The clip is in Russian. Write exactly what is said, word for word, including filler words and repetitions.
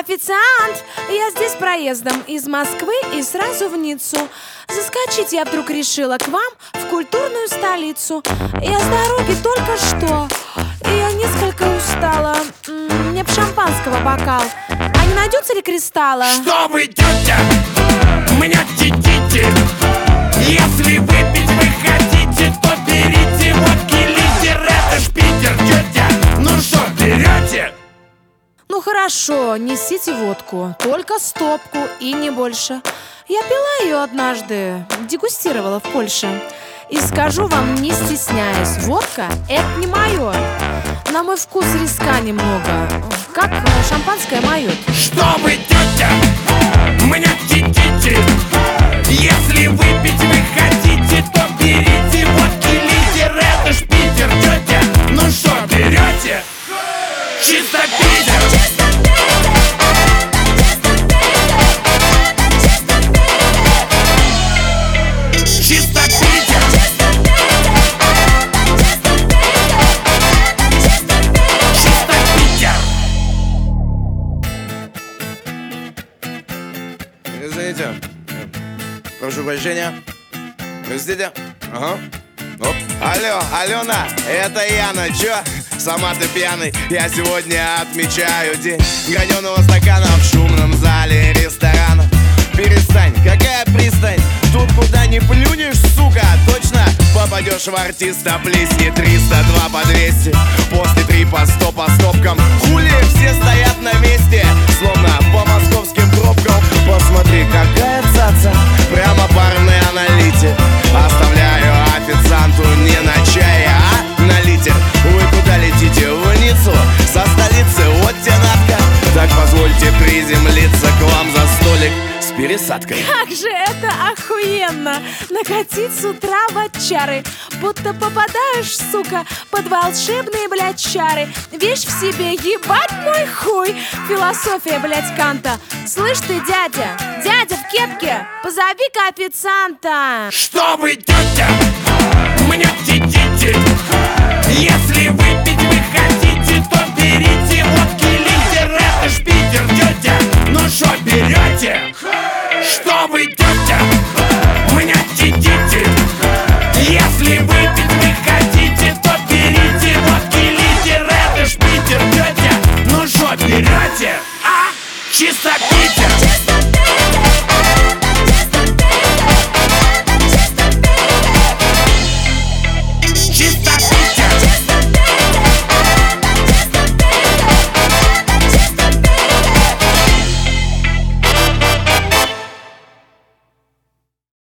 Официант, я здесь проездом из Москвы и сразу в Ниццу. Заскочить я вдруг решила к вам в культурную столицу. Я с дороги только что, и я несколько устала. Мне б шампанского бокал. А не найдется ли кристалла? Что вы, тетя, меня тетите? Если выпить вы хотите, то берите водки литер. Это ж Питер, тетя. Ну что, берете? Ну хорошо, несите водку, только стопку и не больше. Я пила ее однажды, дегустировала в Польше. И скажу вам, не стесняясь, водка — это не мое. На мой вкус риска немного, как шампанское мое. Что вы, тетя, меня тетите? Если выпить вы хотите, то берите водки литер. Это ж Питер, тетя. Ну что, берете? Чисто Питер. Чисто Питер. Чисто Питер. Извините, прошу прощения. Простите. Ага. Оп. Алло, Алена, это Яна. Чё? Сама ты пьяный. Я сегодня отмечаю день граненого стакана в шумном зале ресторана. Перестань, какая пристань? Тут куда ни плюнешь, сука, точно попадешь в артиста. Плесни триста два по двести, после три по сто по стопкам. Хули все стоят на месте, словно по московским пробкам. Посмотри, какая цаца, прямо парный аналитик. Оставляю официанту не на чай, а на литер. Вы куда летите? В Ниццу? Со столицы, вот те надка. Так позвольте приземлиться к вам за столик с пересадкой. Как же это охуенно! Накатить с утра в отчары, будто попадаешь, сука, под волшебные, блядь, чары. Вещь в себе, ебать мой хуй. Философия, блядь, Канта. Слышь ты, дядя, дядя в кепке, позови-ка официанта. Что вы, тетя, меня тетите?